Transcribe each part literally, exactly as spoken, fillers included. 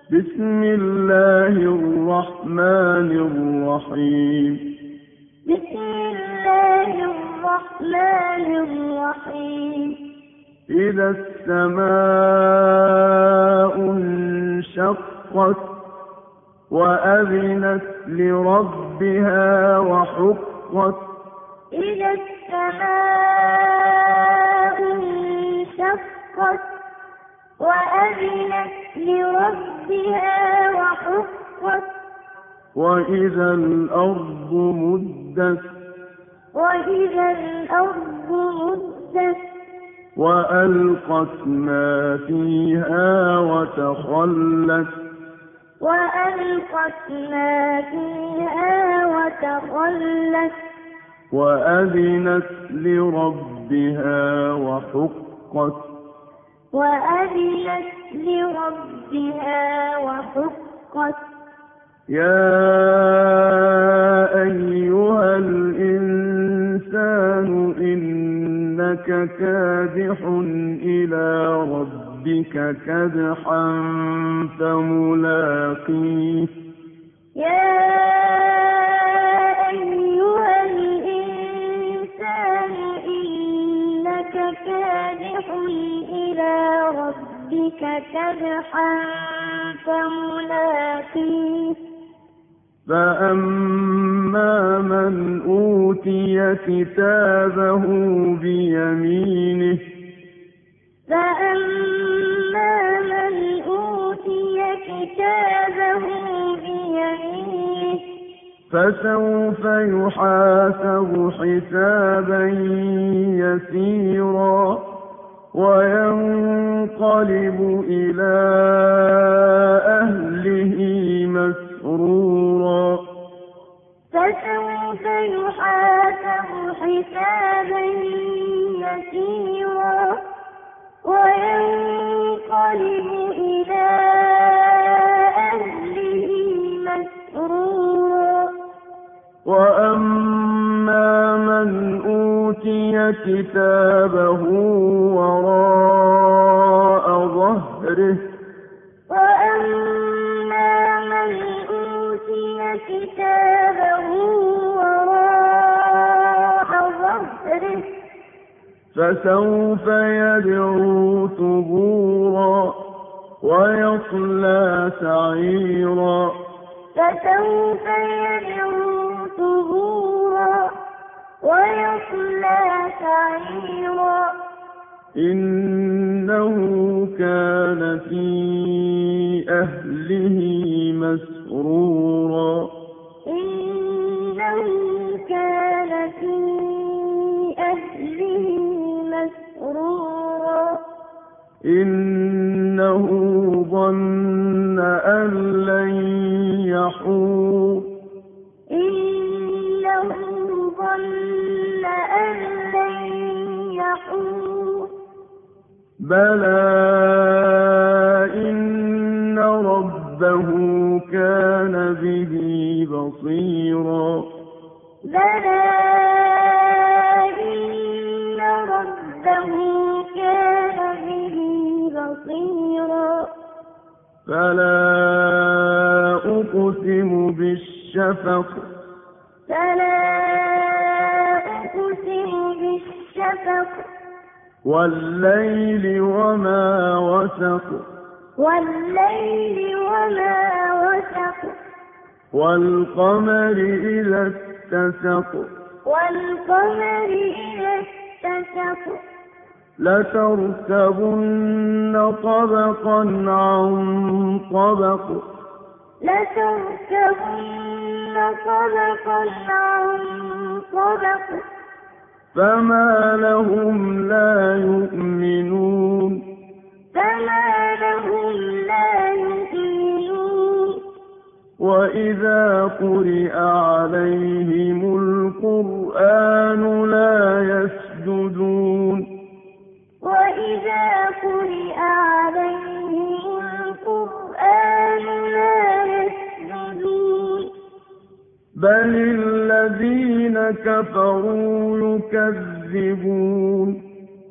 بسم الله الرحمن الرحيم بسم الله الرحمن الرحيم إذا السماء انشقت وأذنت لربها وحقت إذا السماء انشقت وأذنت لربها وحقت وإذا الأرض مدت وإذا الأرض مدت وألقت ما فيها وتخلت وألقت ما فيها وتخلت وأذنت لربها وحقت وأذنت لربها وحقت يا أيها الإنسان إنك كادح إلى ربك كدحا فملاقيه يا أيها الإنسان إنك كادح إلى ربك كدحا فملاقيه فأما من أوتي كتابه بيمينه فأما من أوتي كتابه بيمينه فسوف يحاسب حسابا يسيرا وينقلب إلى أهله مسرورا فسوف يحاسب حسابا يسيرا وينقلب إلى أهله مسرورا وأما من أوتي كتابه وراء ظهره وأما من أوتي كتابه وراء ظهره فسوف يدعو ثبورا ويصلى سعيرا فسوف يدعو ثبورا ويصلى سعيرا إنه كان في أهله مسرورا إنه كان في أهله مسرورا إنه ظن أن لن يحور إنه ظن أن لن يحور بلى إن ربه كان به بصيرا بلى إن ربه كان به بصيرا فلا أقسم بالشفق فلا أقسم بالشفق والليل وما وسق والليل وما وسق والقمر إذا اتسق والقمر إذا اتسق لتركبن طبقا عن طبق لتركبن طبقا عن طبق فما لهم لا يؤمنون فما لهم لا يؤمنون وإذا قرئ عليهم القرآن لا يسجدون وإذا قرئ عليهم القرآن لا يسجدون بل الذين كفروا يكذبون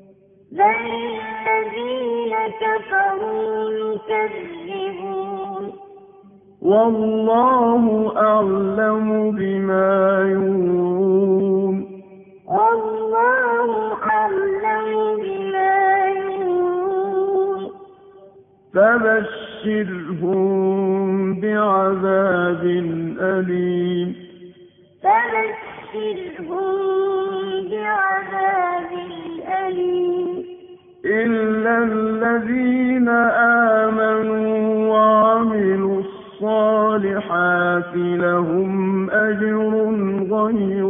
بل الذين كفروا يكذبون والله أعلم بما يوعون والله أعلم بما يوعون فبشرهم بعذاب أليم فبشرهم بعذاب أليم إلا الذين آمنوا وعملوا الصالحات لهم أجر غير